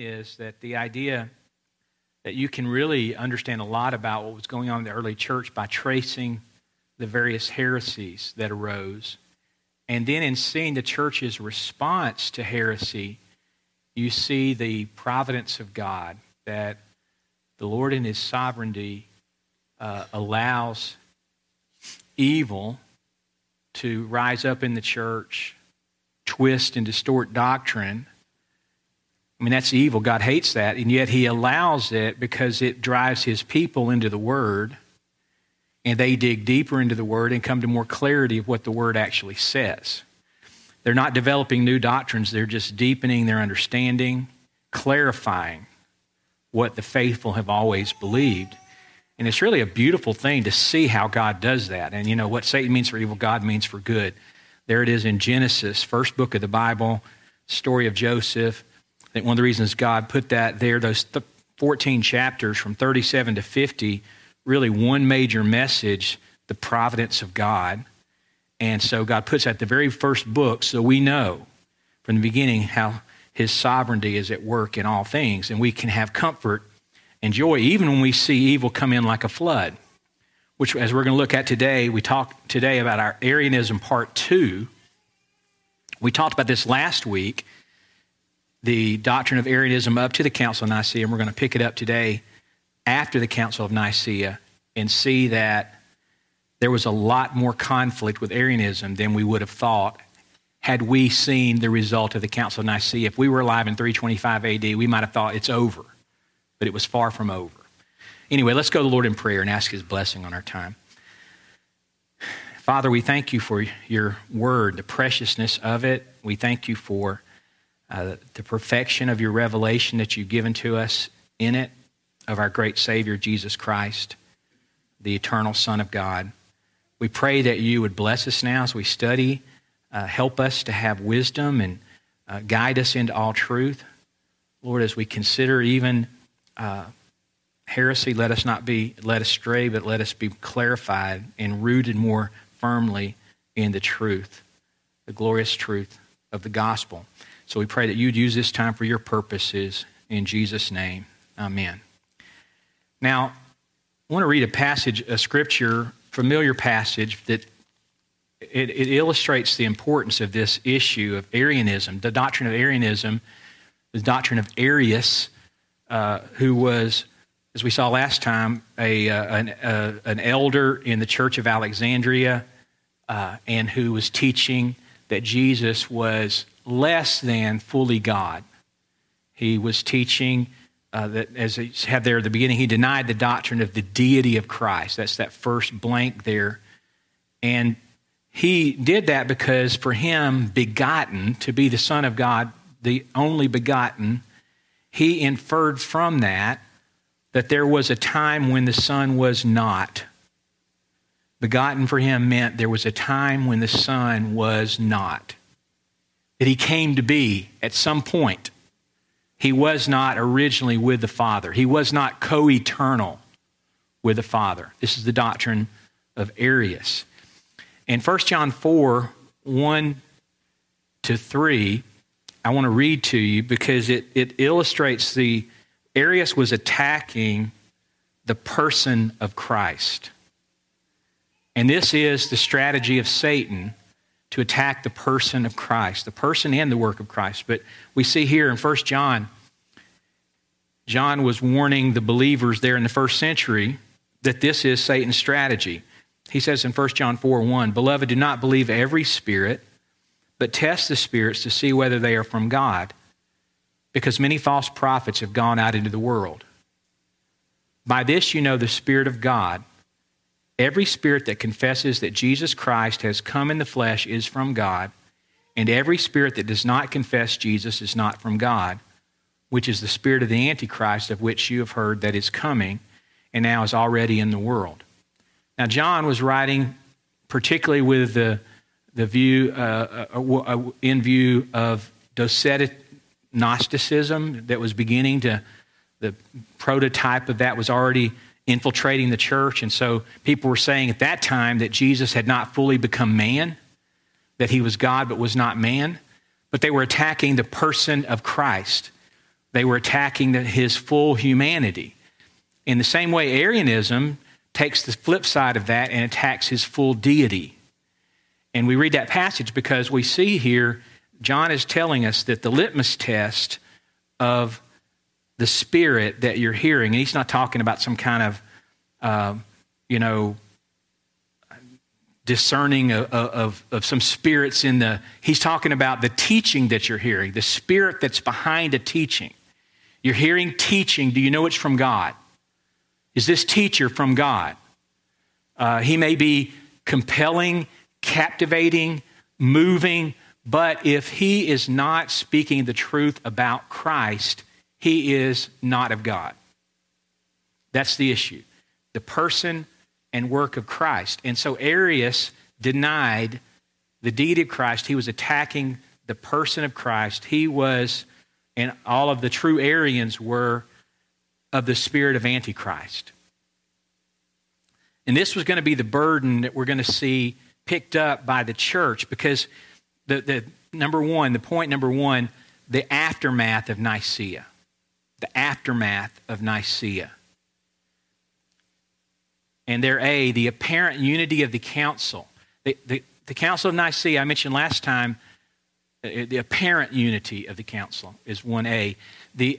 is that the idea that you can really understand a lot about what was going on in the early church by tracing the various heresies that arose. And then in seeing the church's response to heresy, you see the providence of God, that the Lord in his sovereignty allows evil to rise up in the church, twist and distort doctrine. I mean, that's evil. God hates that. And yet he allows it because it drives his people into the Word. And they dig deeper into the Word and come to more clarity of what the Word actually says. They're not developing new doctrines. They're just deepening their understanding, clarifying what the faithful have always believed. And it's really a beautiful thing to see how God does that. And you know, what Satan means for evil, God means for good. There it is in Genesis, first book of the Bible, story of Joseph. I think one of the reasons God put that there, those 14 chapters from 37 to 50, really one major message, the providence of God. And so God puts that at the very first book so we know from the beginning how his sovereignty is at work in all things. And we can have comfort and joy even when we see evil come in like a flood, which as we're going to look at today, we talked today about our Arianism part 2. We talked about this last week, the doctrine of Arianism up to the Council of Nicaea, and we're going to pick it up today after the Council of Nicaea and see that there was a lot more conflict with Arianism than we would have thought had we seen the result of the Council of Nicaea. If we were alive in 325 AD, we might have thought it's over, but it was far from over. Anyway, let's go to the Lord in prayer and ask his blessing on our time. Father, we thank you for your word, the preciousness of it. We thank you for the perfection of your revelation that you've given to us in it, of our great Savior, Jesus Christ, the eternal Son of God. We pray that you would bless us now as we study, help us to have wisdom and guide us into all truth. Lord, as we consider even heresy, let us not be led astray, but let us be clarified and rooted more firmly in the truth, the glorious truth of the gospel. So we pray that you'd use this time for your purposes. In Jesus' name, amen. Now, I want to read a passage, a scripture, familiar passage that it illustrates the importance of this issue of Arianism, the doctrine of Arianism, the doctrine of Arius, who was, as we saw last time, an elder in the Church of Alexandria, and who was teaching that Jesus was less than fully God. He was teaching that, as he had there at the beginning, he denied the doctrine of the deity of Christ. That's that first blank there. And he did that because for him, begotten, to be the Son of God, the only begotten, he inferred from that there was a time when the Son was not. Begotten for him meant there was a time when the Son was not. That he came to be at some point. He was not originally with the Father. He was not co-eternal with the Father. This is the doctrine of Arius. In 1 John 4, 1 to 3, I want to read to you because it illustrates Arius was attacking the person of Christ. And this is the strategy of Satan, to attack the person of Christ, the person and the work of Christ. But we see here in 1 John, John was warning the believers there in the first century that this is Satan's strategy. He says in 1 John 4:1, "Beloved, do not believe every spirit, but test the spirits to see whether they are from God, because many false prophets have gone out into the world. By this you know the Spirit of God. Every spirit that confesses that Jesus Christ has come in the flesh is from God, and every spirit that does not confess Jesus is not from God, which is the spirit of the Antichrist, of which you have heard that is coming, and now is already in the world." Now, John was writing particularly with the view, in view of Docetic Gnosticism that was beginning to, the prototype of that was already infiltrating the church. And so people were saying at that time that Jesus had not fully become man, that he was God but was not man. But they were attacking the person of Christ. They were attacking his full humanity. In the same way, Arianism takes the flip side of that and attacks his full deity. And we read that passage because we see here, John is telling us that the litmus test of the Spirit that you're hearing, and he's not talking about some kind of, discerning of some spirits he's talking about the teaching that you're hearing, the Spirit that's behind a teaching. You're hearing teaching. Do you know it's from God? Is this teacher from God? He may be compelling, captivating, moving, but if he is not speaking the truth about Christ, he is not of God. That's the issue. The person and work of Christ. And so Arius denied the deity of Christ. He was attacking the person of Christ. He was, and all of the true Arians were, of the spirit of Antichrist. And this was going to be the burden that we're going to see picked up by the church, because the point number one, the aftermath of Nicaea. The aftermath of Nicaea. And the apparent unity of the council. The Council of Nicaea, I mentioned last time, the apparent unity of the council is 1A. The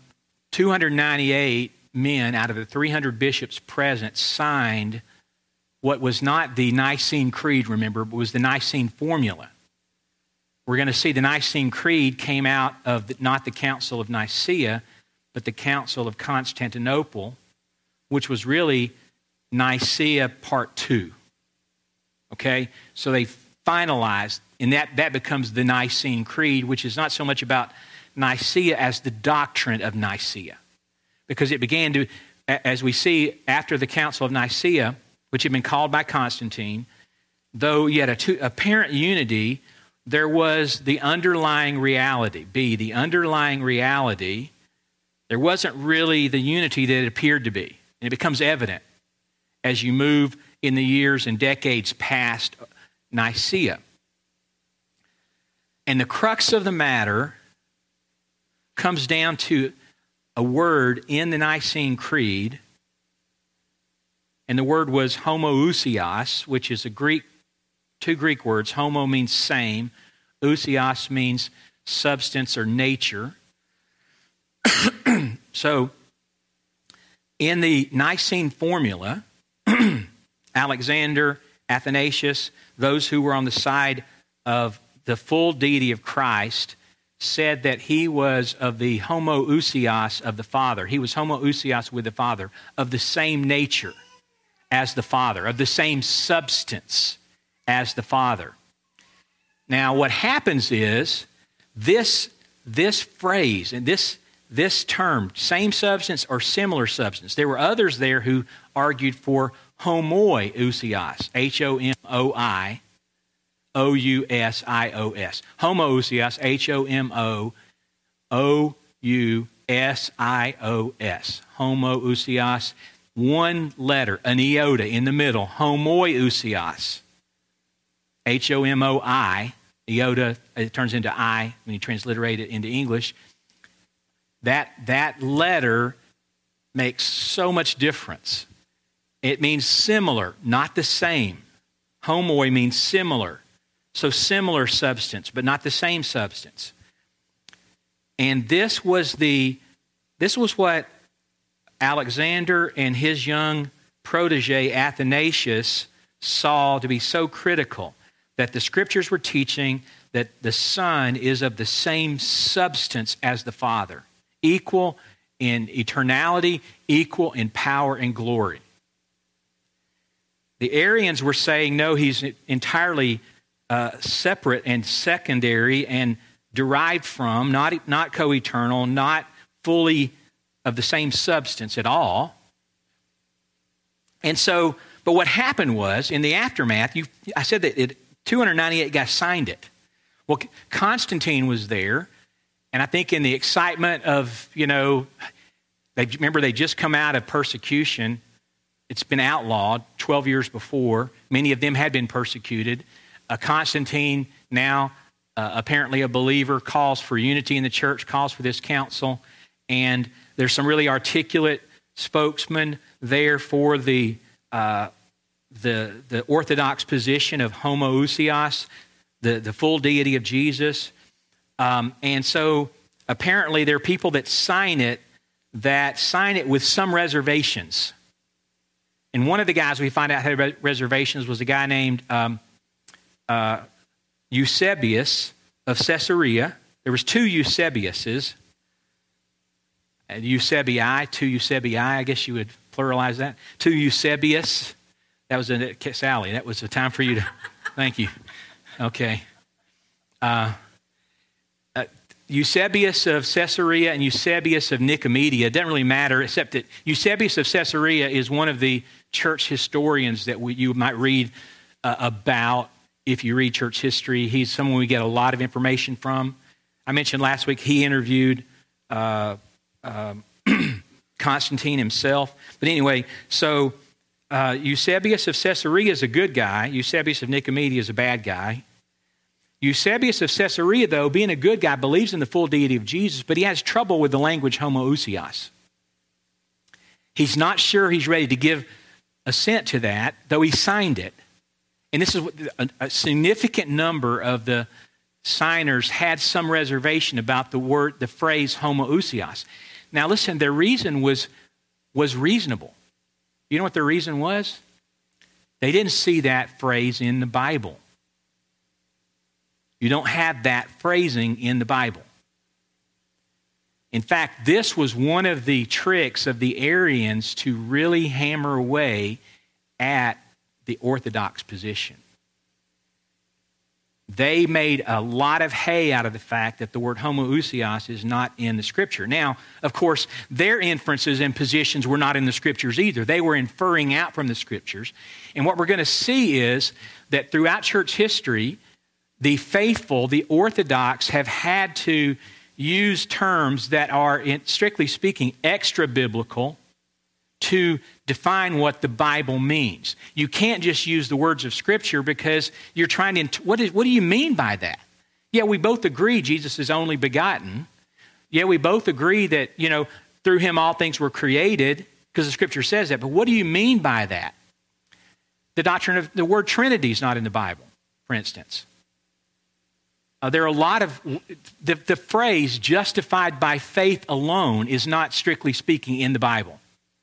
298 men out of the 300 bishops present signed what was not the Nicene Creed, remember, but was the Nicene Formula. We're going to see the Nicene Creed came out of not the Council of Nicaea, but the Council of Constantinople, which was really Nicaea Part 2. Okay? So they finalized, and that becomes the Nicene Creed, which is not so much about Nicaea as the doctrine of Nicaea. Because it began to, as we see after the Council of Nicaea, which had been called by Constantine, though yet apparent unity, there was the underlying reality. The underlying reality, there wasn't really the unity that it appeared to be. And it becomes evident as you move in the years and decades past Nicaea. And the crux of the matter comes down to a word in the Nicene Creed, and the word was homoousios, which is two Greek words. Homo means same. Ousios means substance or nature. So, in the Nicene Formula, Alexander, Athanasius, those who were on the side of the full deity of Christ, said that he was of the homoousios of the Father. He was homoousios with the Father, of the same nature as the Father, of the same substance as the Father. Now, what happens is this phrase and this term, same substance or similar substance, there were others there who argued for homoousios, H-O-M-O-I, O-U-S-I-O-S. Homoousios, H-O-M-O-O-U-S-I-O-S. Homoousios, one letter, an iota in the middle. Homoiousios, H-O-M-O-I. Iota, it turns into I when you transliterate it into English. That letter makes so much difference. It means similar, not the same. Homoi means similar. So similar substance, but not the same substance. And this was what Alexander and his young protege Athanasius saw to be so critical, that the Scriptures were teaching that the Son is of the same substance as the Father, equal in eternality, equal in power and glory. The Arians were saying, no, he's entirely separate and secondary and derived from, not co-eternal, not fully of the same substance at all. And so, but what happened was, in the aftermath, I said that 298 guys signed it. Well, Constantine was there, and I think in the excitement of, they just come out of persecution. It's been outlawed 12 years before. Many of them had been persecuted. Constantine, now apparently a believer, calls for unity in the church, calls for this council. and there's some really articulate spokesmen there for the Orthodox position of homoousios, the full deity of Jesus. And so apparently there are people that sign it with some reservations. And one of the guys we find out had reservations was a guy named Eusebius of Caesarea. There was two Eusebiuses. Two Eusebii, I guess you would pluralize that. Two Eusebius. That was Sally. That was a time for you to, thank you. Okay. Eusebius of Caesarea and Eusebius of Nicomedia. It doesn't really matter, except that Eusebius of Caesarea is one of the church historians that you might read about if you read church history. He's someone we get a lot of information from. I mentioned last week he interviewed Constantine himself. But anyway, so Eusebius of Caesarea is a good guy. Eusebius of Nicomedia is a bad guy. Eusebius of Caesarea, though, being a good guy, believes in the full deity of Jesus, but he has trouble with the language homoousios. He's not sure he's ready to give assent to that, though he signed it. And this is what a significant number of the signers had some reservation about the phrase homoousios. Now listen, their reason was reasonable. You know what their reason was? They didn't see that phrase in the Bible. You don't have that phrasing in the Bible. In fact, this was one of the tricks of the Arians to really hammer away at the Orthodox position. They made a lot of hay out of the fact that the word homoousios is not in the Scripture. Now, of course, their inferences and positions were not in the Scriptures either. They were inferring out from the Scriptures. And what we're going to see is that throughout church history, the faithful, the Orthodox, have had to use terms that are, strictly speaking, extra-biblical to define what the Bible means. You can't just use the words of Scripture because you're trying to... What do you mean by that? Yeah, we both agree Jesus is only begotten. Yeah, we both agree that, through him all things were created, because the Scripture says that. But what do you mean by that? The doctrine of the word Trinity is not in the Bible, for instance. There are a lot of... The phrase justified by faith alone is not, strictly speaking, in the Bible.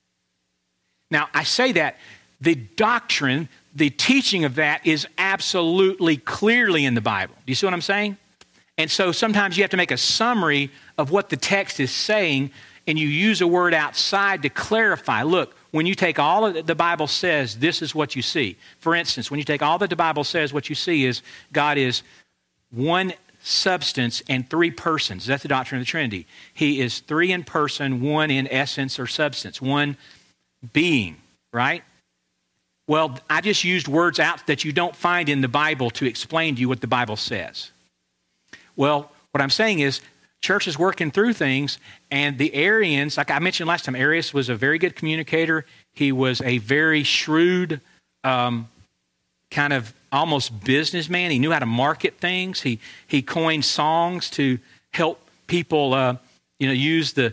Now, I say that the doctrine, the teaching of that is absolutely clearly in the Bible. Do you see what I'm saying? And so sometimes you have to make a summary of what the text is saying, and you use a word outside to clarify. Look, when you take all that the Bible says, this is what you see. For instance, when you take all that the Bible says, what you see is God is one substance and three persons. That's the doctrine of the Trinity. He is three in person, one in essence or substance, one being, right? Well, I just used words out that you don't find in the Bible to explain to you what the Bible says. Well, what I'm saying is church is working through things, and the Arians, like I mentioned last time, Arius was a very good communicator. He was a very shrewd kind of almost businessman. He knew how to market things. He coined songs to help people use the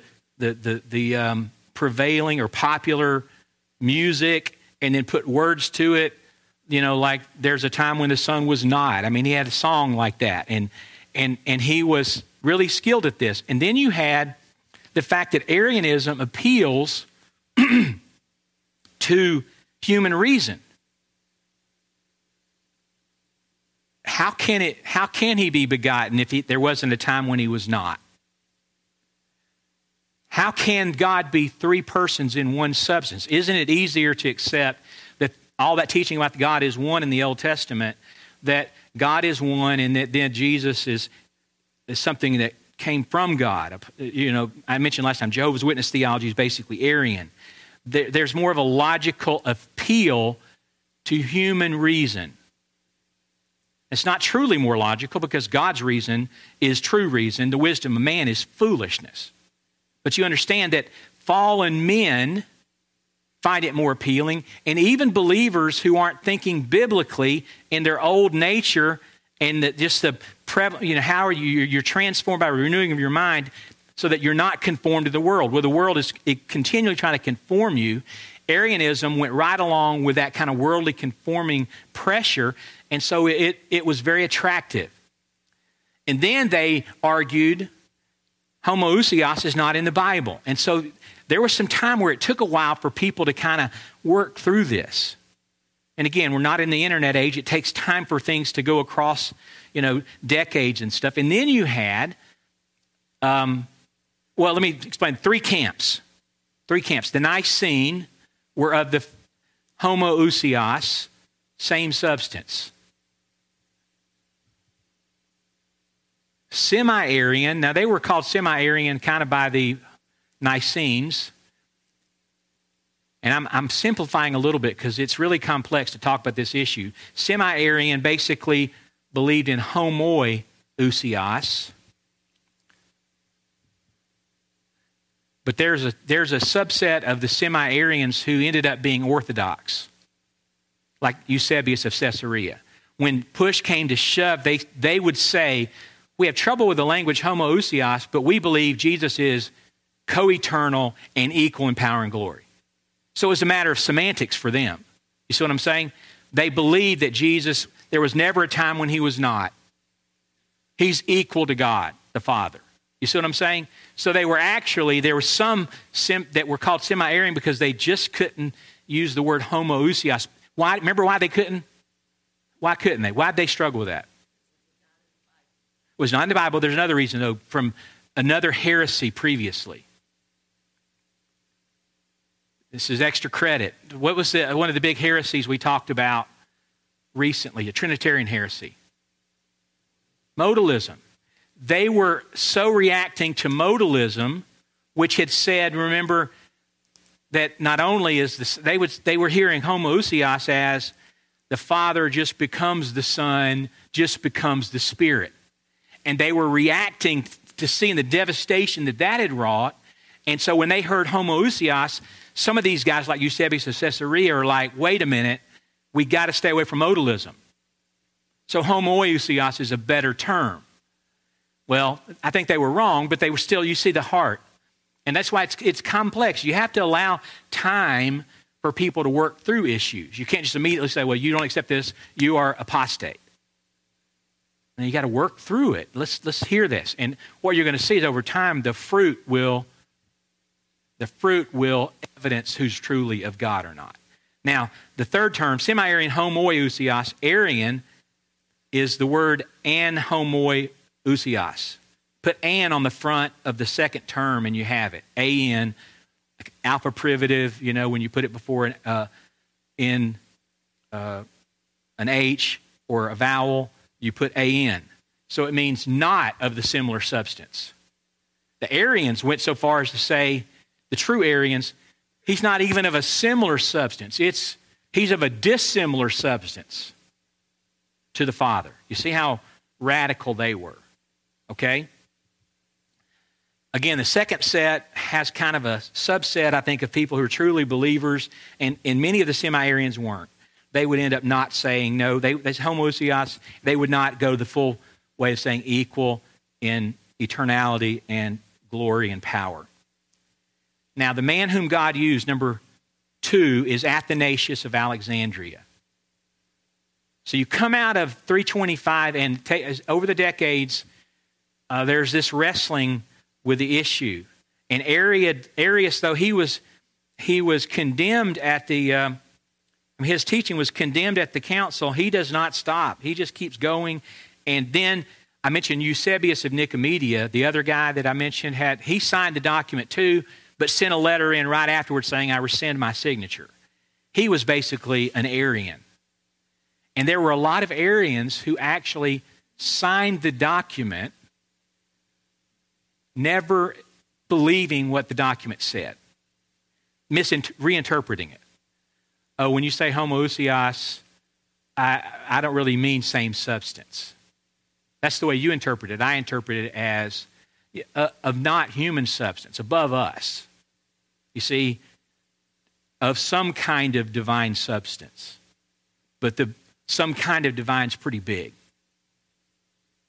prevailing or popular music and then put words to it, like there's a time when the sun was not. I mean, he had a song like that, and he was really skilled at this. And then you had the fact that Arianism appeals to human reason. How can he be begotten if there wasn't a time when he was not? How can God be three persons in one substance? Isn't it easier to accept that all that teaching about God is one in the Old Testament, that God is one and that then Jesus is something that came from God? I mentioned last time, Jehovah's Witness theology is basically Arian. There's more of a logical appeal to human reason. It's not truly more logical because God's reason is true reason. The wisdom of man is foolishness. But you understand that fallen men find it more appealing, and even believers who aren't thinking biblically in their old nature, and you're transformed by renewing of your mind, so that you're not conformed to the world. Well, the world is continually trying to conform you. Arianism went right along with that kind of worldly conforming pressure, and so it was very attractive. And then they argued homoousios is not in the Bible. And so there was some time where it took a while for people to kind of work through this. And again, we're not in the internet age. It takes time for things to go across, decades and stuff. And then you had, let me explain, three camps. The Nicene were of the homoousios, same substance. Semi-Arian, now they were called semi-Arian kind of by the Nicenes. And I'm simplifying a little bit because it's really complex to talk about this issue. Semi-Arian basically believed in homoousios. But there's a subset of the semi-Arians who ended up being Orthodox, like Eusebius of Caesarea. When push came to shove, they would say, we have trouble with the language homoousios, but we believe Jesus is co-eternal and equal in power and glory. So it was a matter of semantics for them. You see what I'm saying? They believed that Jesus, there was never a time when he was not. He's equal to God, the Father. You see what I'm saying? So there were some that were called semi-Arian because they just couldn't use the word homoousios. Why? Remember why they couldn't? Why couldn't they? Why did they struggle with that? It was not in the Bible. There's another reason, though, from another heresy previously. This is extra credit. What was one of the big heresies we talked about recently? A Trinitarian heresy. Modalism. They were so reacting to modalism, which had said, remember, that not only is this, they were hearing homoousios as the Father just becomes the Son, just becomes the Spirit. And they were reacting to seeing the devastation that had wrought. And so when they heard homoousios, some of these guys like Eusebius of Caesarea are like, wait a minute, we got to stay away from modalism. So homoousios is a better term. Well, I think they were wrong, but they were still, you see the heart. And that's why it's complex. You have to allow time for people to work through issues. You can't just immediately say, well, you don't accept this, you are apostate. And you got to work through it. Let's hear this. And what you're going to see is over time, the fruit will evidence who's truly of God or not. Now, the third term, semi-Arian, homoousios, Arian is the word an homoousios. Put an on the front of the second term and you have it. An, like alpha privative, when you put it before an H or a vowel, you put an. So it means not of the similar substance. The Arians went so far as to say, the true Arians, he's not even of a similar substance. He's of a dissimilar substance to the Father. You see how radical they were. Okay? Again, the second set has kind of a subset, I think, of people who are truly believers, and many of the semi-Arians weren't. They would end up not saying no. That's homoousios. They would not go the full way of saying equal in eternality and glory and power. Now, the man whom God used, number 2, is Athanasius of Alexandria. So you come out of 325, and over the decades, there's this wrestling with the issue. And Arius, though he was condemned at the, his teaching was condemned at the council, he does not stop. He just keeps going. And then I mentioned Eusebius of Nicomedia, the other guy that I mentioned, he signed the document too, but sent a letter in right afterwards saying, I rescind my signature. He was basically an Arian. And there were a lot of Arians who actually signed the document never believing what the document said, reinterpreting it. Oh, when you say homoousios, I don't really mean same substance. That's the way you interpret it. I interpret it as of not human substance, above us. You see, of some kind of divine substance. But some kind of divine is pretty big.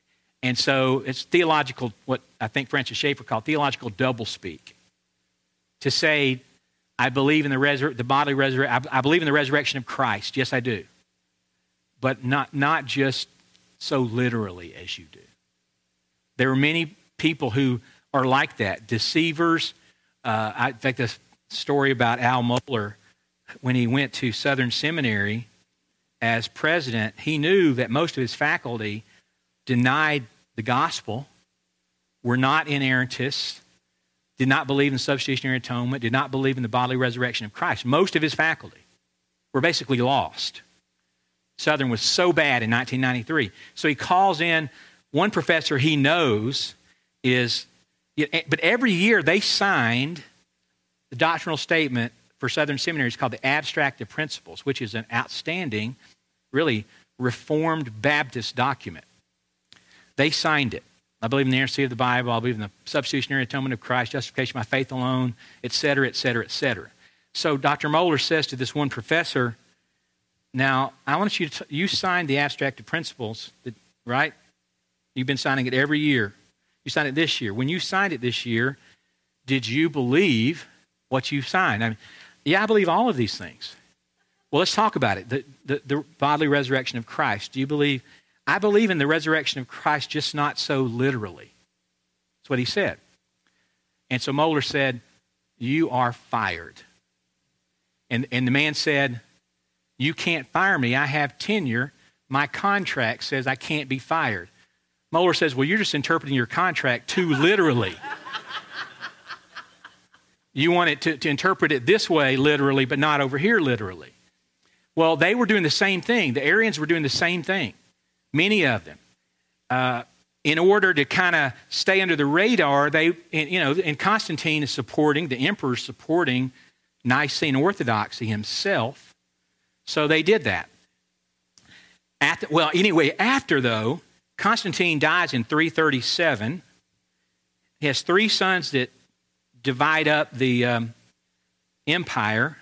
And so it's theological, what I think Francis Schaeffer called theological doublespeak. To say, I believe in the bodily resurrection, I believe in the resurrection of Christ. Yes, I do. But not just so literally as you do. There are many people who are like that, deceivers. In fact, the story about Al Mohler, when he went to Southern Seminary as president, he knew that most of his faculty denied the gospel, were not inerrantists, did not believe in substitutionary atonement, did not believe in the bodily resurrection of Christ. Most of his faculty were basically lost. Southern was so bad in 1993. So he calls in one professor he knows but every year they signed the doctrinal statement for Southern Seminary. It's called the Abstract of Principles, which is an outstanding, really Reformed Baptist document. They signed it. I believe in the inerrancy of the Bible. I believe in the substitutionary atonement of Christ, justification by faith alone, et cetera, et cetera, et cetera. So Dr. Mohler says to this one professor, now, I want you signed the Abstract of Principles, right? You've been signing it every year. You signed it this year. When you signed it this year, did you believe what you signed? I mean, yeah, I believe all of these things. Well, let's talk about it. The bodily resurrection of Christ. Do you believe? I believe in the resurrection of Christ, just not so literally. That's what he said. And so Mohler said, you are fired. And the man said, you can't fire me. I have tenure. My contract says I can't be fired. Mohler says, well, you're just interpreting your contract too literally. You want it to interpret it this way literally, but not over here literally. Well, they were doing the same thing. The Arians were doing the same thing. Many of them. In order to kind of stay under the radar, and Constantine is supporting, the emperor's supporting Nicene Orthodoxy himself. So they did that. After though, Constantine dies in 337. He has three sons that divide up the empire.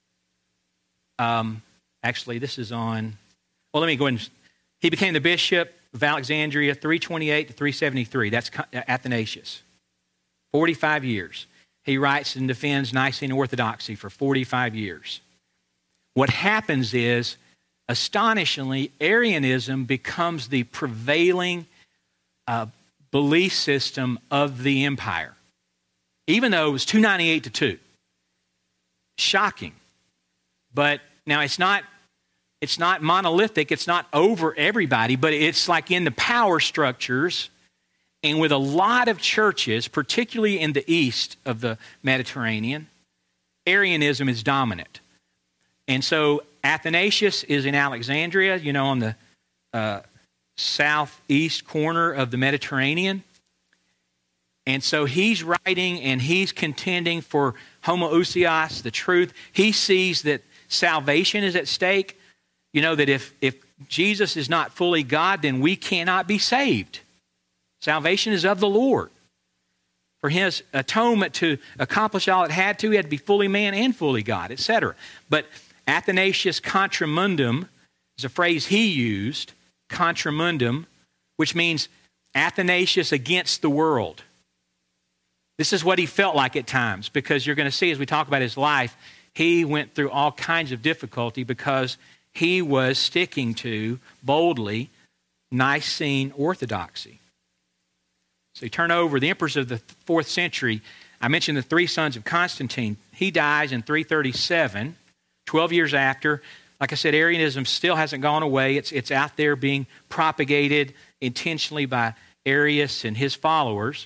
Actually, this is on... Well, let me go ahead and... He became the bishop of Alexandria, 328 to 373. That's Athanasius. 45 years. He writes and defends Nicene Orthodoxy for 45 years. What happens is, astonishingly, Arianism becomes the prevailing belief system of the empire, even though it was 298 to 2. Shocking. But now it's not monolithic, it's not over everybody, but it's like in the power structures and with a lot of churches, particularly in the east of the Mediterranean, Arianism is dominant. And so Athanasius is in Alexandria, on the southeast corner of the Mediterranean. And so he's writing and he's contending for homoousios, the truth. He sees that salvation is at stake. That if Jesus is not fully God, then we cannot be saved. Salvation is of the Lord. For his atonement to accomplish all it had to, he had to be fully man and fully God, etc. But Athanasius contra mundum is a phrase he used, contra mundum, which means Athanasius against the world. This is what he felt like at times, because you're going to see as we talk about his life, he went through all kinds of difficulty because he was sticking to, boldly, Nicene Orthodoxy. So you turn over, the emperors of the 4th century, I mentioned the three sons of Constantine. He dies in 337, 12 years after. Like I said, Arianism still hasn't gone away. It's out there being propagated intentionally by Arius and his followers.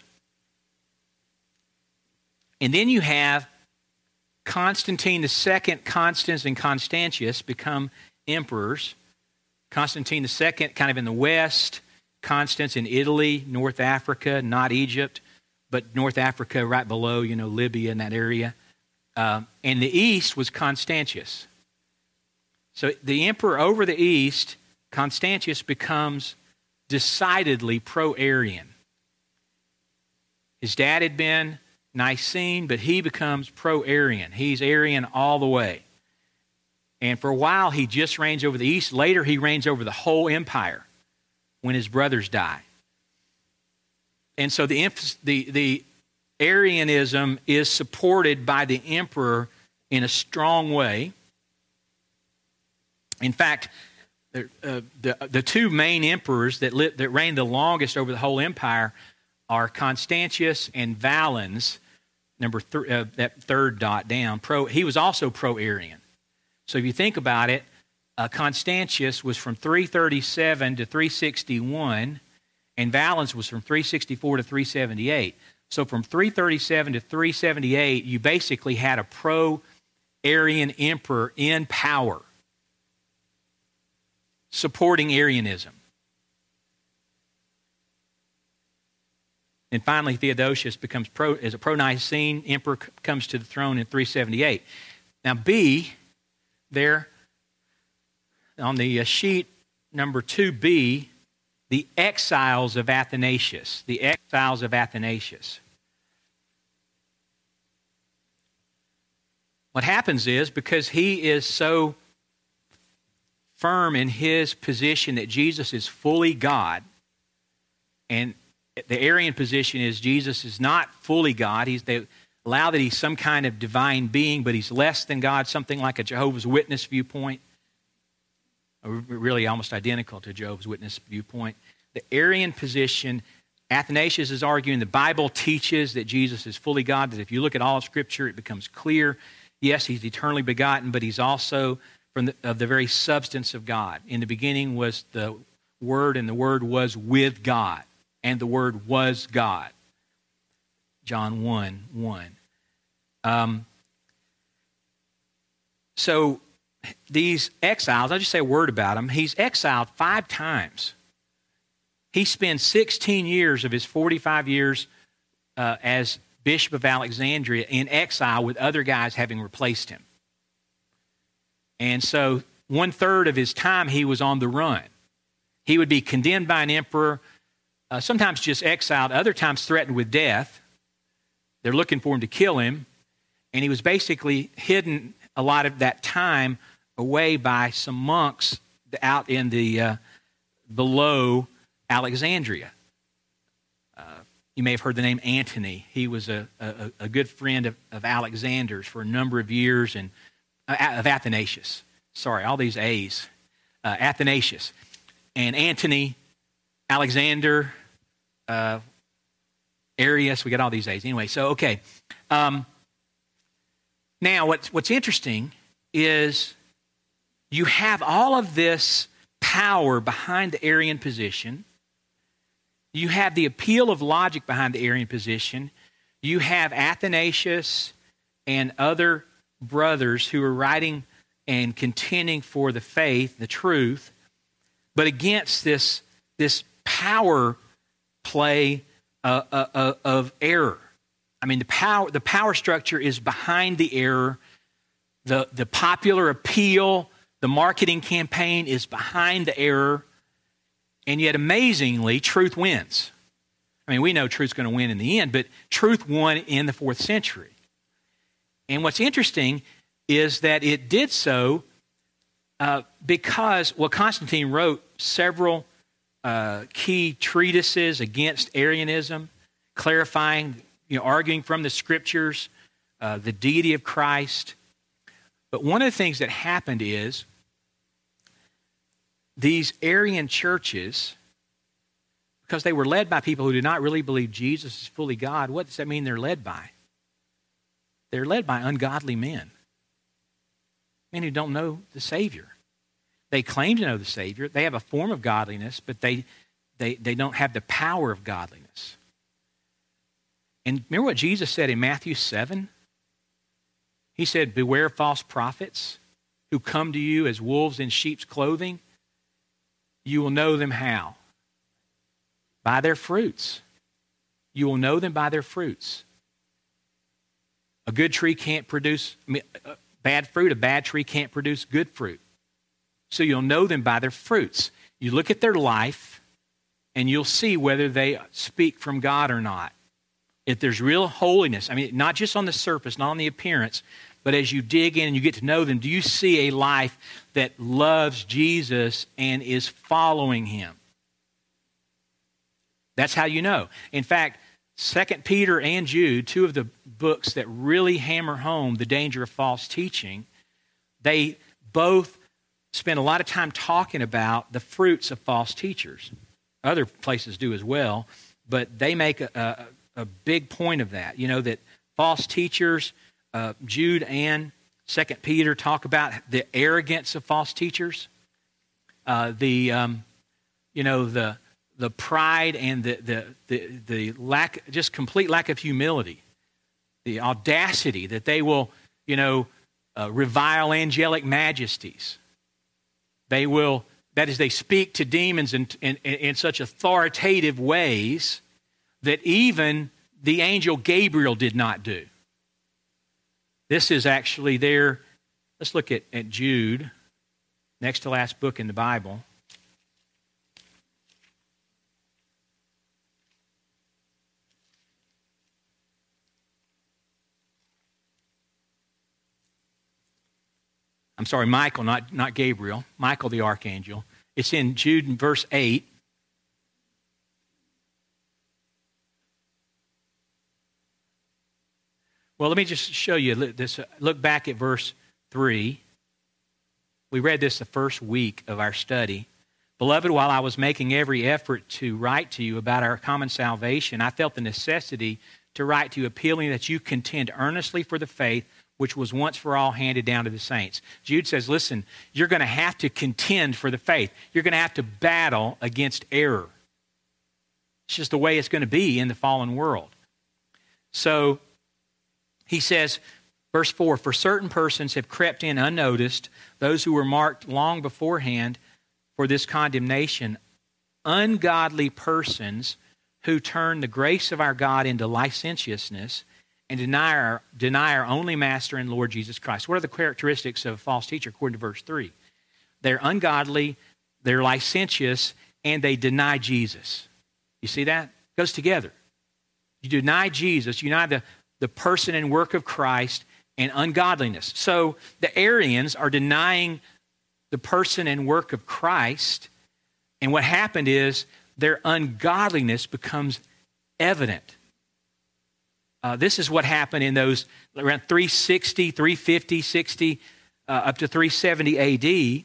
And then you have Constantine II, Constans, and Constantius become emperors. Constantine II kind of in the west, Constans in Italy, North Africa, not Egypt, but North Africa right below, Libya and that area. And the east was Constantius. So the emperor over the east, Constantius, becomes decidedly pro-Arian. His dad had been Nicene, but he becomes pro-Arian. He's Arian all the way. And for a while, he just reigns over the east. Later, he reigns over the whole empire when his brothers die. And so the Arianism is supported by the emperor in a strong way. In fact, the two main emperors that reigned the longest over the whole empire are Constantius and Valens, that third dot down. He was also pro-Arian. So if you think about it, Constantius was from 337 to 361, and Valens was from 364 to 378. So from 337 to 378, you basically had a pro-Arian emperor in power, supporting Arianism. And finally, Theodosius becomes as a pro-Nicene emperor, comes to the throne in 378. Now, B, there on the sheet number 2B, the exiles of Athanasius. The exiles of Athanasius. What happens is, because he is so firm in his position that Jesus is fully God, and the Arian position is Jesus is not fully God. They allow that he's some kind of divine being, but he's less than God, something like a Jehovah's Witness viewpoint, really almost identical to Jehovah's Witness viewpoint. The Arian position, Athanasius is arguing the Bible teaches that Jesus is fully God, that if you look at all of Scripture, it becomes clear. Yes, he's eternally begotten, but he's also of the very substance of God. In the beginning was the Word, and the Word was with God, and the Word was God. John 1:1. So these exiles, I'll just say a word about him. He's exiled 5 times. He spends 16 years of his 45 years as Bishop of Alexandria in exile, with other guys having replaced him. And so 1/3 of his time he was on the run. He would be condemned by an emperor, sometimes just exiled, other times threatened with death. They're looking for him to kill him. And he was basically hidden a lot of that time away by some monks out in the below Alexandria. You may have heard the name Antony. He was a good friend of Alexander's for a number of years, and of Athanasius. Sorry, all these A's. Athanasius. And Antony, Alexander, Arius, we got all these A's. Anyway, so, okay. Now, what's interesting is you have all of this power behind the Arian position. You have the appeal of logic behind the Arian position. You have Athanasius and other brothers who are writing and contending for the faith, the truth, but against this power play of error. I mean, the power structure is behind the error. The popular appeal, the marketing campaign is behind the error. And yet, amazingly, truth wins. I mean, we know truth's going to win in the end, but truth won in the 4th century. And what's interesting is that it did so because, Constantine wrote several key treatises against Arianism, clarifying, arguing from the Scriptures, the deity of Christ. But one of the things that happened is these Arian churches, because they were led by people who did not really believe Jesus is fully God, what does that mean they're led by? They're led by ungodly men who don't know the Savior. They claim to know the Savior. They have a form of godliness, but they don't have the power of godliness. And remember what Jesus said in Matthew 7? He said, "Beware false prophets who come to you as wolves in sheep's clothing. You will know them how? By their fruits. You will know them by their fruits. A good tree can't produce bad fruit. A bad tree can't produce good fruit. So you'll know them by their fruits. You look at their life, and you'll see whether they speak from God or not. If there's real holiness, not just on the surface, not on the appearance, but as you dig in and you get to know them, do you see a life that loves Jesus and is following him? That's how you know. In fact, 2 Peter and Jude, two of the books that really hammer home the danger of false teaching, they both spend a lot of time talking about the fruits of false teachers. Other places do as well, but they make a big point of that. You know, that false teachers, Jude and 2 Peter talk about the arrogance of false teachers, the pride and the lack, just complete lack of humility, the audacity that they will, revile angelic majesties. They will, that is, they speak to demons in such authoritative ways that even the angel Gabriel did not do. This is actually there. Let's look at Jude, next to last book in the Bible. I'm sorry, Michael, not Gabriel. Michael the archangel. It's in Jude in verse 8. Well, let me just show you this. Look back at verse 3. We read this the first week of our study. Beloved, while I was making every effort to write to you about our common salvation, I felt the necessity to write to you, appealing that you contend earnestly for the faith which was once for all handed down to the saints. Jude says, listen, you're going to have to contend for the faith. You're going to have to battle against error. It's just the way it's going to be in the fallen world. So he says, verse 4, for certain persons have crept in unnoticed, those who were marked long beforehand for this condemnation, ungodly persons who turn the grace of our God into licentiousness and deny our only Master and Lord Jesus Christ. What are the characteristics of a false teacher according to verse 3? They're ungodly, they're licentious, and they deny Jesus. You see that? It goes together. You deny Jesus, you deny the person and work of Christ, and ungodliness. So the Arians are denying the person and work of Christ, and what happened is their ungodliness becomes evident. This is what happened in those around 360, 350, 60, up to 370 A.D.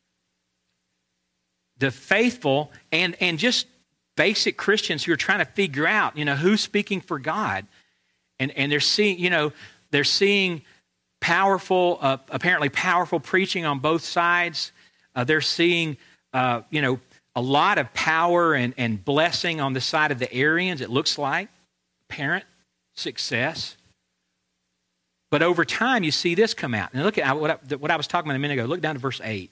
The faithful and just basic Christians who are trying to figure out, who's speaking for God. And they're seeing powerful, apparently powerful preaching on both sides. They're seeing, a lot of power and blessing on the side of the Arians, it looks like, apparent success. But over time, you see this come out. And look at what I was talking about a minute ago. Look down to verse 8.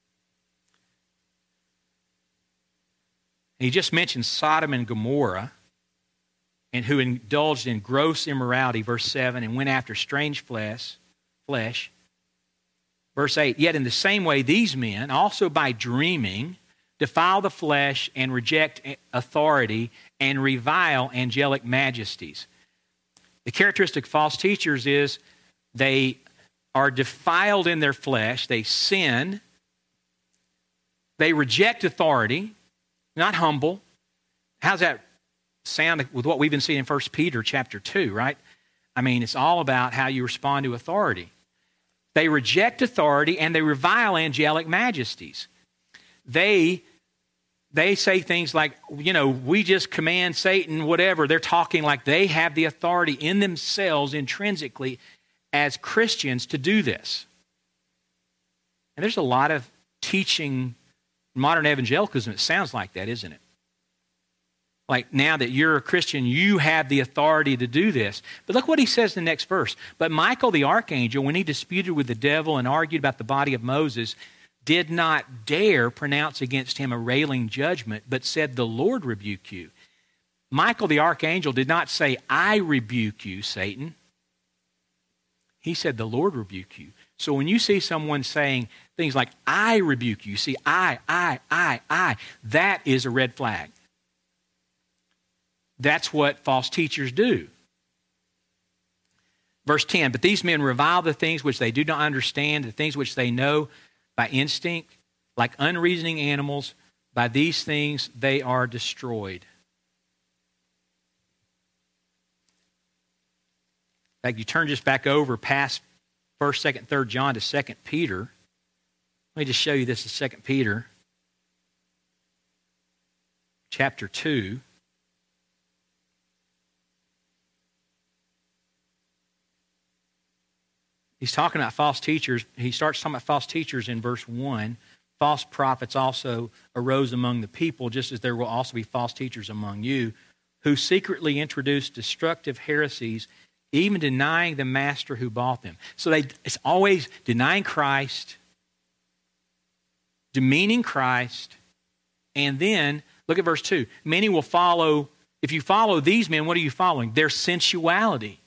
He just mentioned Sodom and Gomorrah, and who indulged in gross immorality, verse 7, and went after strange flesh. Verse 8, yet in the same way these men, also by dreaming, defile the flesh and reject authority and revile angelic majesties. The characteristic of false teachers is they are defiled in their flesh, they sin, they reject authority, not humble. How's that sound with what we've been seeing in 1 Peter chapter 2, right? I mean, it's all about how you respond to authority. They reject authority and they revile angelic majesties. They say things like, we just command Satan, whatever. They're talking like they have the authority in themselves intrinsically as Christians to do this. And there's a lot of teaching modern evangelicalism that sounds like that, isn't it? Like, now that you're a Christian, you have the authority to do this. But look what he says in the next verse. But Michael the archangel, when he disputed with the devil and argued about the body of Moses, did not dare pronounce against him a railing judgment, but said, the Lord rebuke you. Michael the archangel did not say, I rebuke you, Satan. He said, the Lord rebuke you. So when you see someone saying things like, I rebuke you, see, I, that is a red flag. That's what false teachers do. Verse 10, but these men revile the things which they do not understand, the things which they know by instinct, like unreasoning animals. By these things they are destroyed. In fact, you turn just back over past 1st, 2nd, 3rd John to 2nd Peter. Let me just show you this in 2 Peter chapter 2. He's talking about false teachers. He starts talking about false teachers in verse 1. False prophets also arose among the people, just as there will also be false teachers among you, who secretly introduce destructive heresies, even denying the master who bought them. So it's always denying Christ, demeaning Christ, and then, look at verse 2. Many will follow, if you follow these men, what are you following? Their sensuality.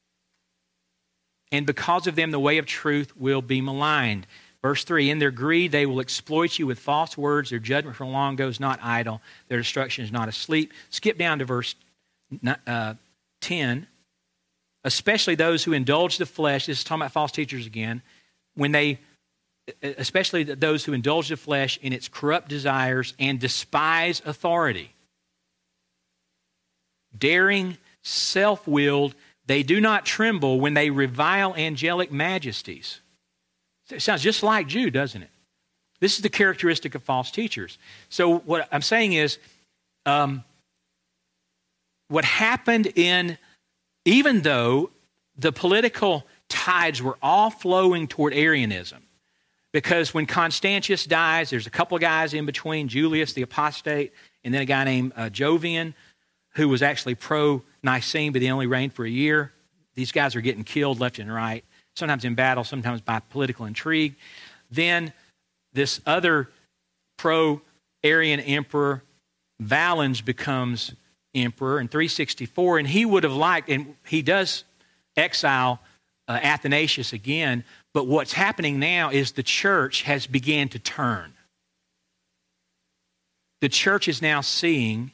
And because of them, the way of truth will be maligned. Verse 3, in their greed, they will exploit you with false words. Their judgment from long ago is not idle. Their destruction is not asleep. Skip down to verse 10. Especially those who indulge the flesh. This is talking about false teachers again. Especially those who indulge the flesh in its corrupt desires and despise authority. Daring, self-willed, they do not tremble when they revile angelic majesties. It sounds just like Jude, doesn't it? This is the characteristic of false teachers. So what I'm saying is, what happened even though the political tides were all flowing toward Arianism, because when Constantius dies, there's a couple of guys in between, Julius the apostate, and then a guy named Jovian, who was actually pro-Nicene, but he only reigned for a year. These guys are getting killed left and right, sometimes in battle, sometimes by political intrigue. Then this other pro-Arian emperor, Valens, becomes emperor in 364, and he would have liked, and he does exile Athanasius again, but what's happening now is the church has began to turn. The church is now seeing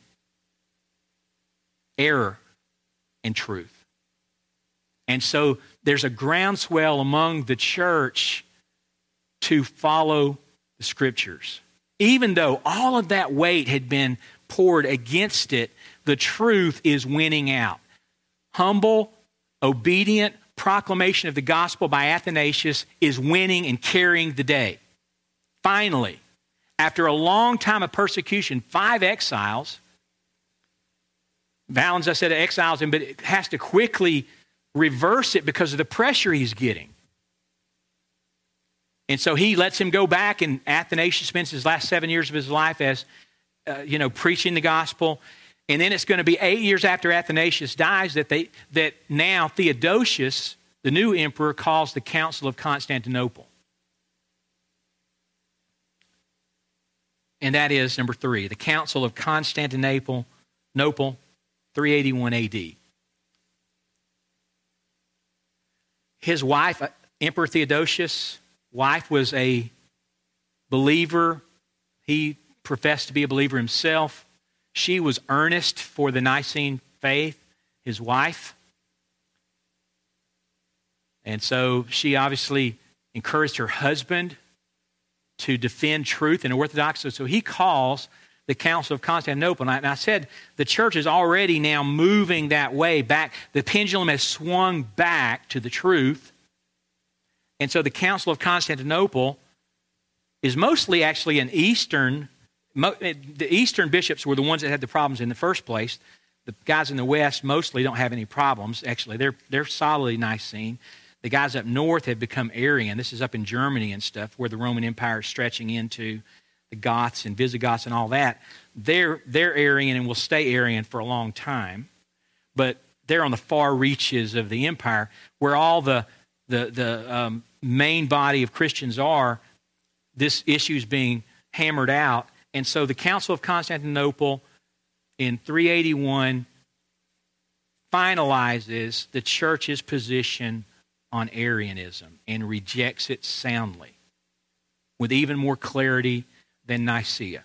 error and truth. And so there's a groundswell among the church to follow the Scriptures. Even though all of that weight had been poured against it, the truth is winning out. Humble, obedient proclamation of the gospel by Athanasius is winning and carrying the day. Finally, after a long time of persecution, 5 exiles, Valens, I said, exiles him, but it has to quickly reverse it because of the pressure he's getting. And so he lets him go back, and Athanasius spends his last 7 years of his life as, preaching the gospel. And then it's going to be 8 years after Athanasius dies that now Theodosius, the new emperor, calls the Council of Constantinople. And that is number 3, the Council of Constantinople, 381 AD. His wife, Emperor Theodosius' wife, was a believer. He professed to be a believer himself. She was earnest for the Nicene faith, his wife. And so she obviously encouraged her husband to defend truth and orthodoxy. So he calls the Council of Constantinople. And I said the church is already now moving that way back. The pendulum has swung back to the truth. And so the Council of Constantinople is mostly actually an Eastern. The Eastern bishops were the ones that had the problems in the first place. The guys in the West mostly don't have any problems. Actually, they're solidly Nicene. The guys up north have become Arian. This is up in Germany and stuff, where the Roman Empire is stretching into the Goths and Visigoths and all that. They're Arian and will stay Arian for a long time. But they're on the far reaches of the empire, where all the main body of Christians are. This issue is being hammered out. And so the Council of Constantinople in 381 finalizes the church's position on Arianism and rejects it soundly, with even more clarity than Nicaea.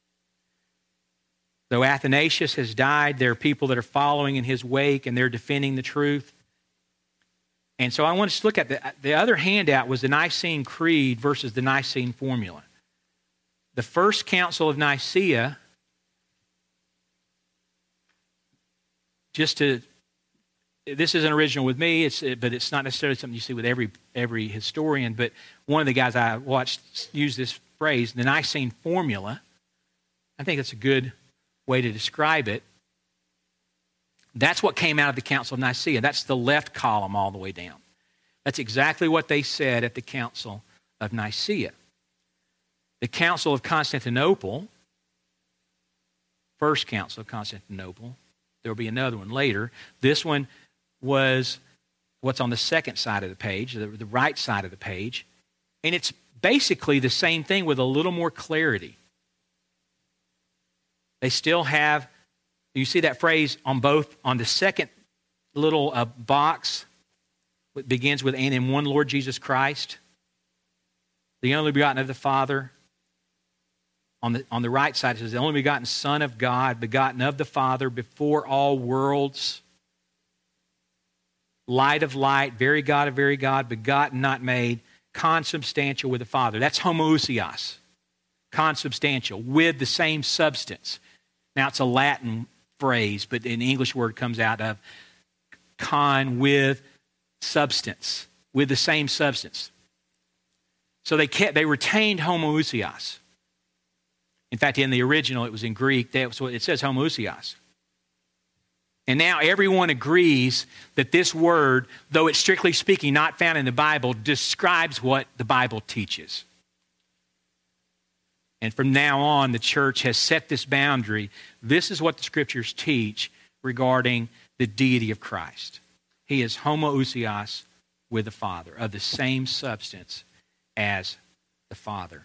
Though Athanasius has died, there are people that are following in his wake, and they're defending the truth. And so I want us to look at the other handout was the Nicene Creed versus the Nicene Formula. The First Council of Nicaea, just to this isn't original with me, but it's not necessarily something you see with every historian. But one of the guys I watched use this phrase, the Nicene formula. I think that's a good way to describe it. That's what came out of the Council of Nicaea. That's the left column all the way down. That's exactly what they said at the Council of Nicaea. The Council of Constantinople, First Council of Constantinople, there will be another one later. This one was what's on the second side of the page, the right side of the page. And it's basically the same thing with a little more clarity. They still have, you see that phrase on the second little box, it begins with, and in one Lord Jesus Christ, the only begotten of the Father. On the right side, it says, the only begotten Son of God, begotten of the Father, before all worlds, light of light, very God of very God, begotten, not made, consubstantial with the Father. That's homoousios, consubstantial, with the same substance. Now, it's a Latin phrase, but an English word comes out of con, with substance, with the same substance. So they retained homoousios. In fact, in the original, it was in Greek. So it says homoousios. And now everyone agrees that this word, though it's strictly speaking not found in the Bible, describes what the Bible teaches. And from now on, the church has set this boundary. This is what the Scriptures teach regarding the deity of Christ. He is homoousios with the Father, of the same substance as the Father.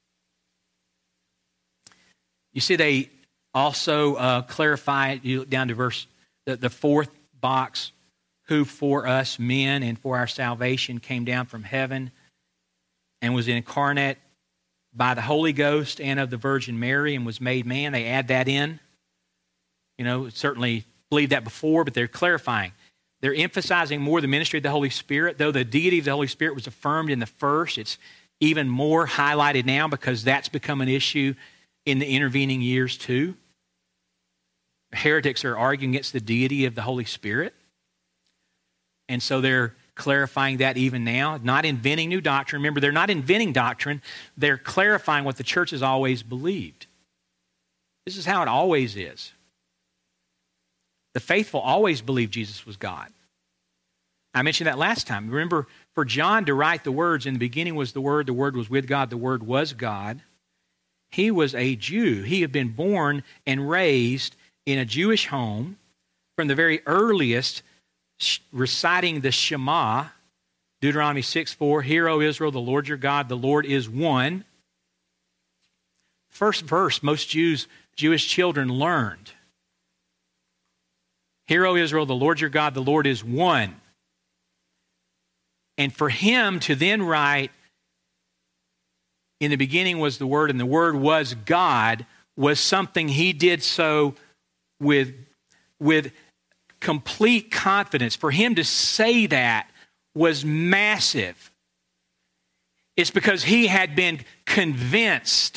You see, they also clarify, you look down to the fourth box, who for us men and for our salvation came down from heaven and was incarnate by the Holy Ghost and of the Virgin Mary and was made man. They add that in. You know, certainly believed that before, but they're clarifying. They're emphasizing more the ministry of the Holy Spirit. Though the deity of the Holy Spirit was affirmed in the first, it's even more highlighted now because that's become an issue in the intervening years too. Heretics are arguing against the deity of the Holy Spirit. And so they're clarifying that even now, not inventing new doctrine. Remember, they're not inventing doctrine. They're clarifying what the church has always believed. This is how it always is. The faithful always believed Jesus was God. I mentioned that last time. Remember, for John to write the words, in the beginning was the Word was with God, the Word was God. He was a Jew. He had been born and raised in a Jewish home from the very earliest, reciting the Shema, Deuteronomy 6:4, Hear, O Israel, the Lord your God, the Lord is one. First verse, most Jewish children learned. Hear, O Israel, the Lord your God, the Lord is one. And for him to then write, in the beginning was the Word, and the Word was God, was something he did so with complete confidence. For him to say that was massive. It's because he had been convinced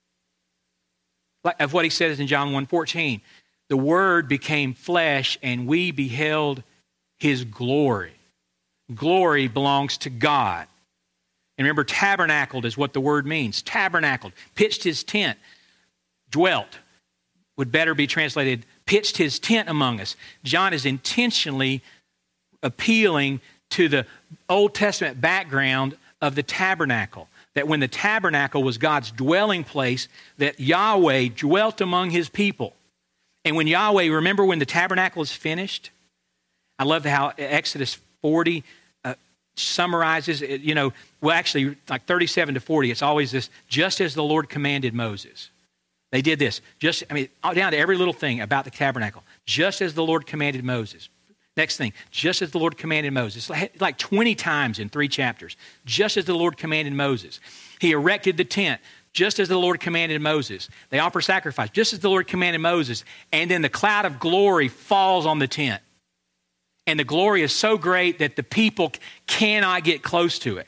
of what he says in John 1:14. The Word became flesh, and we beheld his glory. Glory belongs to God. And remember, tabernacled is what the word means. Tabernacled, pitched his tent, dwelt, would better be translated, pitched his tent among us. John is intentionally appealing to the Old Testament background of the tabernacle. That when the tabernacle was God's dwelling place, that Yahweh dwelt among his people. And when Yahweh, remember when the tabernacle is finished? I love how Exodus 40 summarizes, actually like 37 to 40, it's always this, just as the Lord commanded Moses. They did this, down to every little thing about the tabernacle. Just as the Lord commanded Moses. Next thing, just as the Lord commanded Moses. Like 20 times in 3 chapters. Just as the Lord commanded Moses. He erected the tent, just as the Lord commanded Moses. They offer sacrifice, just as the Lord commanded Moses. And then the cloud of glory falls on the tent. And the glory is so great that the people cannot get close to it.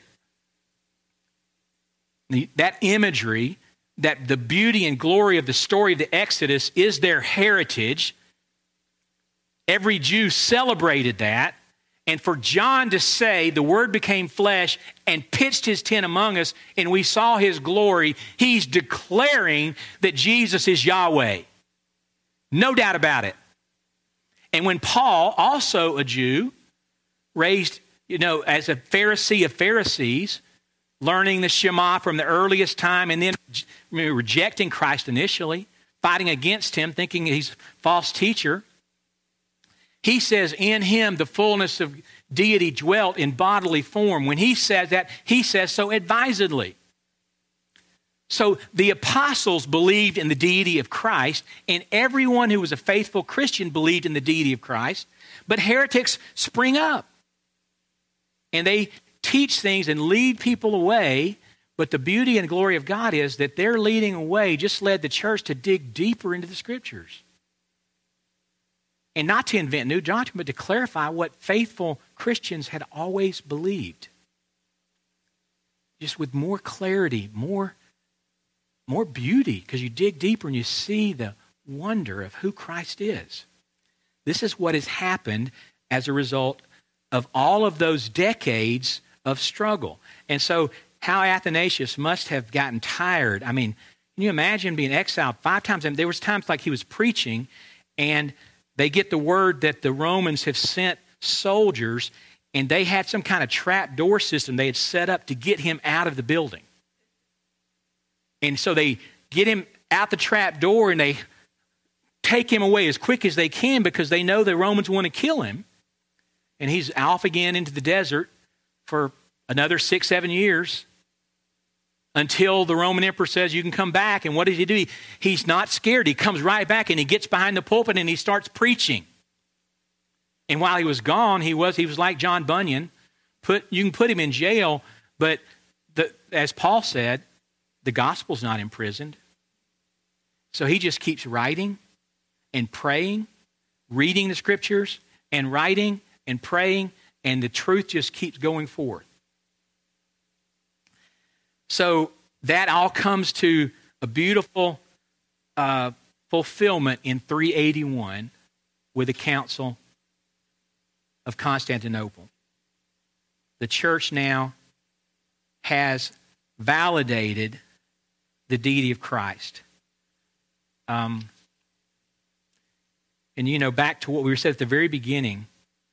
That imagery, that the beauty and glory of the story of the Exodus is their heritage. Every Jew celebrated that. And for John to say, the Word became flesh and pitched his tent among us, and we saw his glory, he's declaring that Jesus is Yahweh. No doubt about it. And when Paul, also a Jew, raised, as a Pharisee of Pharisees, learning the Shema from the earliest time and then rejecting Christ initially, fighting against him, thinking he's a false teacher, he says, in him the fullness of deity dwelt in bodily form. When he says that, he says so advisedly. So the apostles believed in the deity of Christ, and everyone who was a faithful Christian believed in the deity of Christ. But heretics spring up, and they teach things and lead people away. But the beauty and glory of God is that their leading away just led the church to dig deeper into the Scriptures. And not to invent new doctrine, but to clarify what faithful Christians had always believed. Just with more clarity, more beauty, because you dig deeper and you see the wonder of who Christ is. This is what has happened as a result of all of those decades of struggle. And so how Athanasius must have gotten tired. I mean, can you imagine being exiled 5 times? And there was times like he was preaching, and they get the word that the Romans have sent soldiers, and they had some kind of trap door system they had set up to get him out of the building. And so they get him out the trap door, and they take him away as quick as they can because they know the Romans want to kill him. And he's off again into the desert for another 6-7 years until the Roman emperor says, you can come back. And what does he do? He's not scared. He comes right back, and he gets behind the pulpit, and he starts preaching. And while he was gone, he was like John Bunyan. You can put him in jail, but as Paul said, the gospel's not imprisoned. So he just keeps writing and praying, reading the Scriptures, and writing and praying, and the truth just keeps going forth. So that all comes to a beautiful fulfillment in 381 with the Council of Constantinople. The church now has validated the deity of Christ. And back to what we said at the very beginning,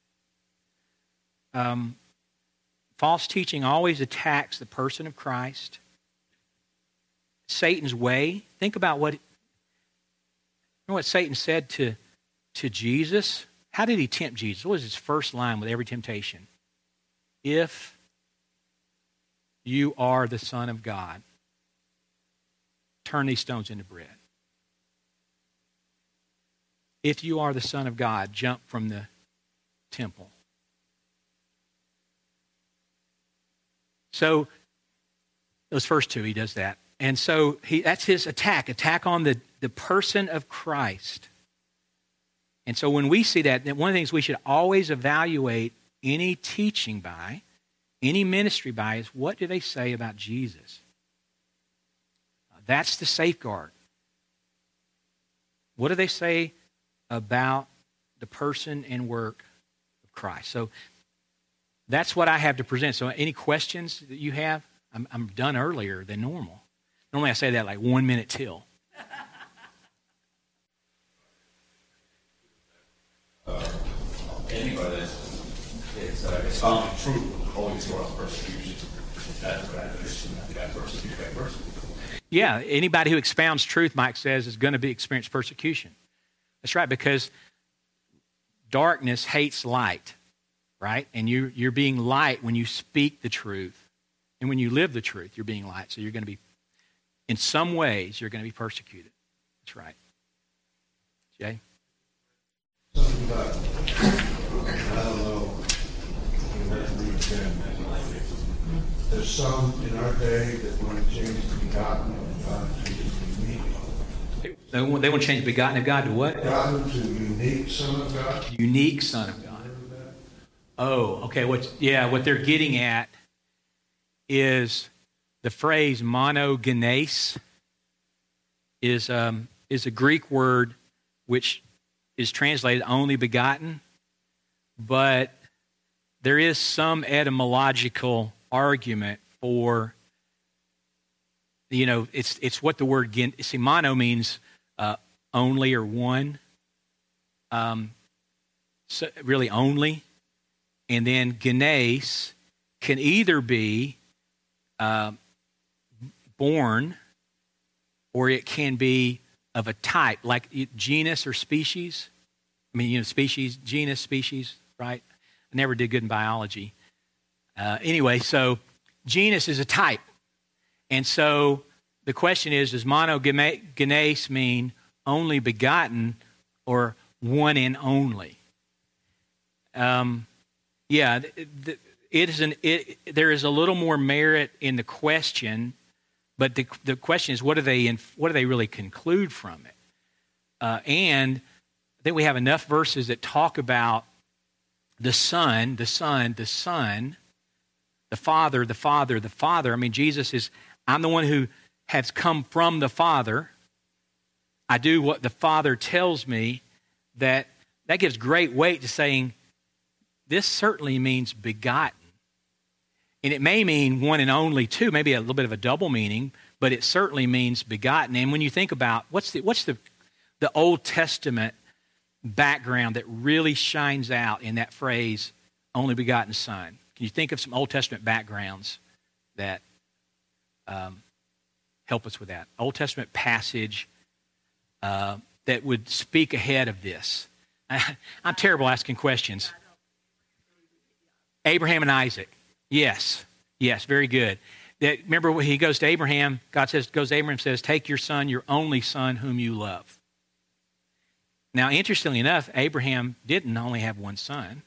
false teaching always attacks the person of Christ. Satan's way. Think about what Satan said to Jesus. How did he tempt Jesus? What was his first line with every temptation? If you are the Son of God, turn these stones into bread. If you are the Son of God, jump from the temple. So, those first two, he does that. And so, that's his attack on the person of Christ. And so when we see that, one of the things we should always evaluate any teaching by, any ministry by, is what do they say about Jesus? That's the safeguard. What do they say about the person and work of Christ? So that's what I have to present. So any questions that you have? I'm done earlier than normal. Normally I say that like 1 minute till. Anybody that's found the truth will always throw out persecution. That's what I understand. That persecution. Yeah, anybody who expounds truth, Mike says, is going to experience persecution. That's right, because darkness hates light, right? And you're being light when you speak the truth. And when you live the truth, you're being light. So you're going to be, in some ways, you're going to be persecuted. That's right. Jay? Something about, I don't know, there's some in our day that want to change the begotten of God to unique. They want to change begotten of God to what? Begotten to unique Son of God. Unique Son of God. Oh, okay. What they're getting at is the phrase monogenes is a Greek word which is translated only begotten, but there is some etymological argument for, it's what the word, mono means only or one, so really only. And then genes can either be born, or it can be of a type, like genus or species. I mean, species, genus, species, right? I never did good in biology. Anyway, so genus is a type. And so the question is, does monogenes mean only begotten or one and only? There is a little more merit in the question, but the question is, what do they really conclude from it? And I think we have enough verses that talk about the Son, the Father. I mean, Jesus is, I'm the one who has come from the Father. I do what the Father tells me. That gives great weight to saying, this certainly means begotten. And it may mean one and only too, maybe a little bit of a double meaning, but it certainly means begotten. And when you think about what's the Old Testament background that really shines out in that phrase, only begotten Son? Can you think of some Old Testament backgrounds that help us with that? Old Testament passage that would speak ahead of this. I'm terrible asking questions. Abraham and Isaac. Yes, very good. Remember when he goes to Abraham, God goes to Abraham and says, take your son, your only son whom you love. Now, interestingly enough, Abraham didn't only have one son.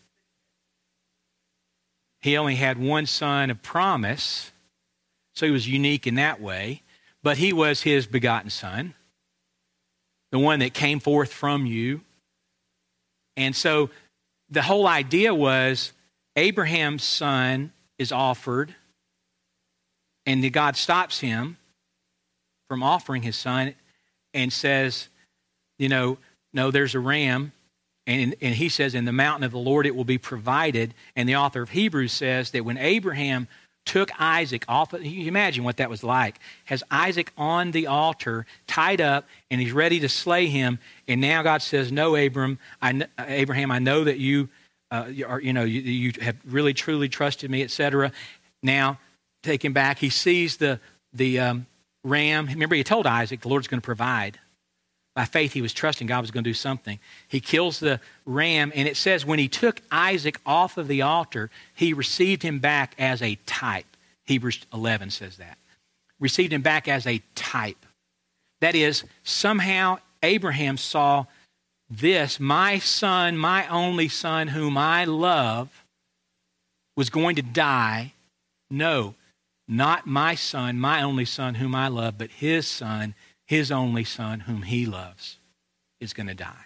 He only had one son of promise, so he was unique in that way. But he was his begotten son, the one that came forth from you. And so the whole idea was Abraham's son is offered, and God stops him from offering his son and says, no, there's a ram. And he says, in the mountain of the Lord it will be provided. And the author of Hebrews says that when Abraham took Isaac off, you imagine what that was like. Has Isaac on the altar, tied up, and he's ready to slay him. And now God says, no, Abraham, I know that you have really truly trusted me, etc. Now, take him back. He sees the ram. Remember, he told Isaac the Lord's going to provide. By faith, he was trusting God was going to do something. He kills the ram, and it says when he took Isaac off of the altar, he received him back as a type. Hebrews 11 says that. Received him back as a type. That is, somehow Abraham saw this, my son, my only son whom I love, was going to die. No, not my son, my only son whom I love, but his son, his only son whom he loves, is going to die.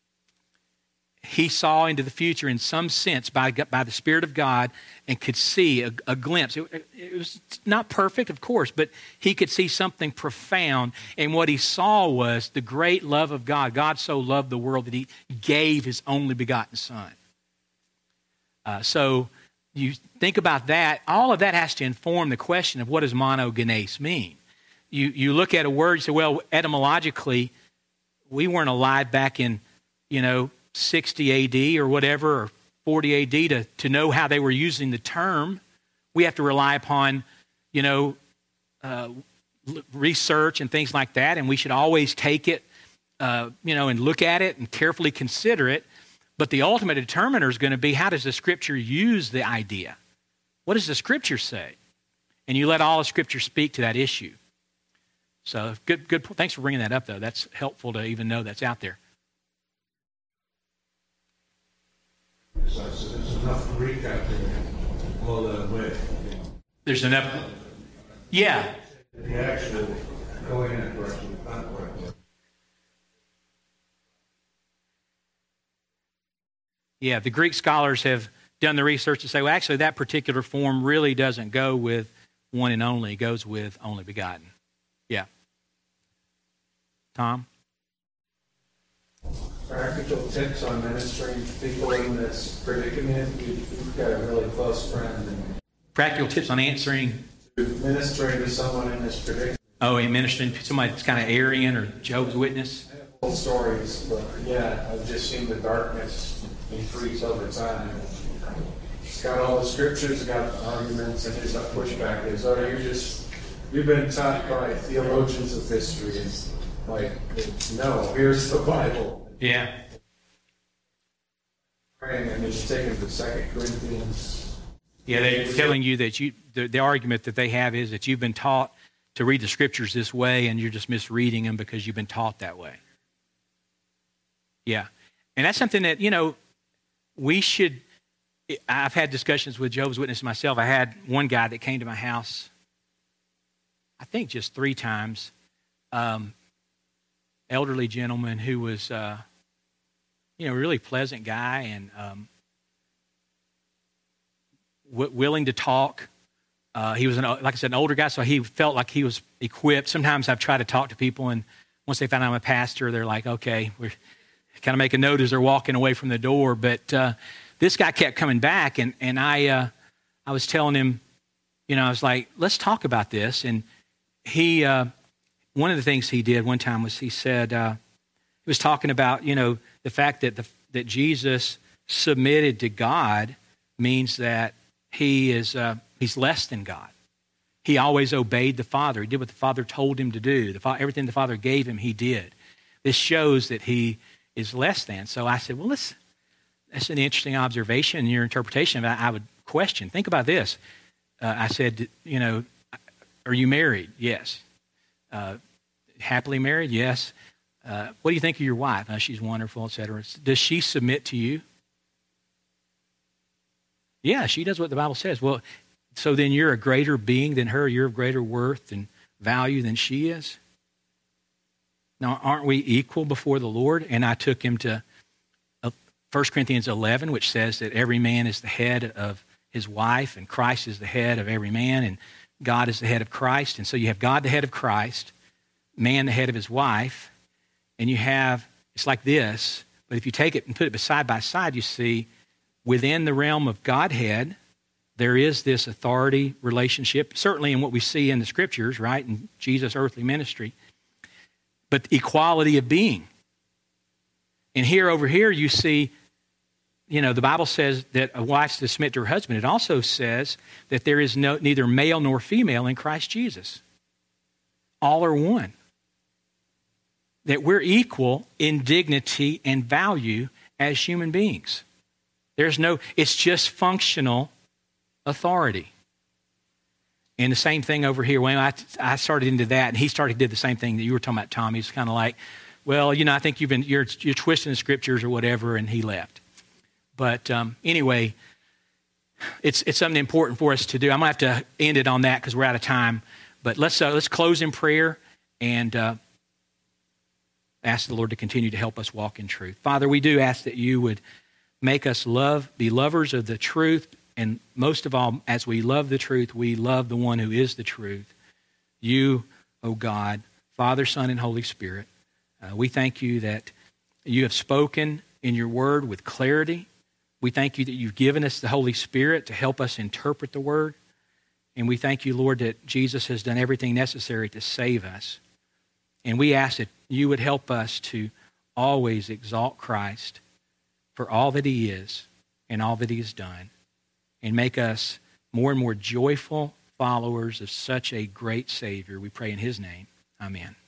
He saw into the future in some sense by the Spirit of God and could see a glimpse. It was not perfect, of course, but he could see something profound. And what he saw was the great love of God. God so loved the world that he gave his only begotten son. So you think about that. All of that has to inform the question of what does monogenes mean? You look at a word, you say, well, etymologically, we weren't alive back in, 60 A.D. or whatever, or 40 A.D. to know how they were using the term. We have to rely upon, research and things like that, and we should always take it, and look at it and carefully consider it. But the ultimate determiner is going to be, how does the Scripture use the idea? What does the Scripture say? And you let all the Scripture speak to that issue. So good. Thanks for bringing that up, though. That's helpful to even know that's out there. So there's enough Greek out there to blow that away. There's enough. Yeah. The actual going in that direction, not correctly. Yeah, the Greek scholars have done the research to say, well, actually, that particular form really doesn't go with one and only. It goes with only begotten. Yeah. Tom? practical tips on ministering to people in this predicament. We've got a really close friend. Practical tips on answering. Ministering to someone in this predicament. Oh, and ministering to somebody that's kind of Aryan or Jehovah's Witness. I have old stories, but yeah, I've just seen the darkness increase over time. It's got all the scriptures, got the arguments, and his pushback is, you've been taught by theologians of history. It's like, no, here's the Bible. Yeah. Praying and just taking the 2 Corinthians. Yeah, they're telling you that the argument that they have is that you've been taught to read the scriptures this way and you're just misreading them because you've been taught that way. Yeah. And that's something that, we should, I've had discussions with Jehovah's Witnesses myself. I had one guy that came to my house, I think just 3 times, elderly gentleman who was, a really pleasant guy and willing to talk. He was, like I said, an older guy, so he felt like he was equipped. Sometimes I've tried to talk to people, and once they find out I'm a pastor, they're like, okay, we're kind of make a note as they're walking away from the door. But this guy kept coming back, and I was telling him, I was like, let's talk about this. And he, one of the things he did one time was he said, he was talking about, the fact that that Jesus submitted to God means that he's less than God. He always obeyed the Father. He did what the Father told him to do. Everything the Father gave him, he did. This shows that he is less than. So I said, well, that's an interesting observation in your interpretation. I would question. Think about this. I said, are you married? Yes. Happily married? Yes. What do you think of your wife? She's wonderful, etc. Does she submit to you? Yeah, she does what the Bible says. Well, so then you're a greater being than her. You're of greater worth and value than she is. Now, aren't we equal before the Lord? And I took him to 1 Corinthians 11, which says that every man is the head of his wife, and Christ is the head of every man, and God is the head of Christ. And so you have God the head of Christ, man the head of his wife, and you have, it's like this, but if you take it and put it side by side, you see within the realm of Godhead, there is this authority relationship, certainly in what we see in the scriptures, right, in Jesus' earthly ministry, but equality of being. And over here, you see, the Bible says that a wife's to submit to her husband. It also says that there is neither male nor female in Christ Jesus. All are one. That we're equal in dignity and value as human beings. It's just functional authority. And the same thing over here. When I started into that, and he did the same thing that you were talking about, Tom. He's kind of like, well, I think you're twisting the scriptures or whatever, and he left. But anyway, it's something important for us to do. I'm going to have to end it on that because we're out of time. But let's close in prayer and ask the Lord to continue to help us walk in truth. Father, we do ask that you would make us be lovers of the truth, and most of all, as we love the truth, we love the one who is the truth. You, O God, Father, Son, and Holy Spirit. We thank you that you have spoken in your word with clarity. We thank you that you've given us the Holy Spirit to help us interpret the word. And we thank you, Lord, that Jesus has done everything necessary to save us. And we ask that you would help us to always exalt Christ for all that he is and all that he has done, and make us more and more joyful followers of such a great Savior. We pray in his name. Amen.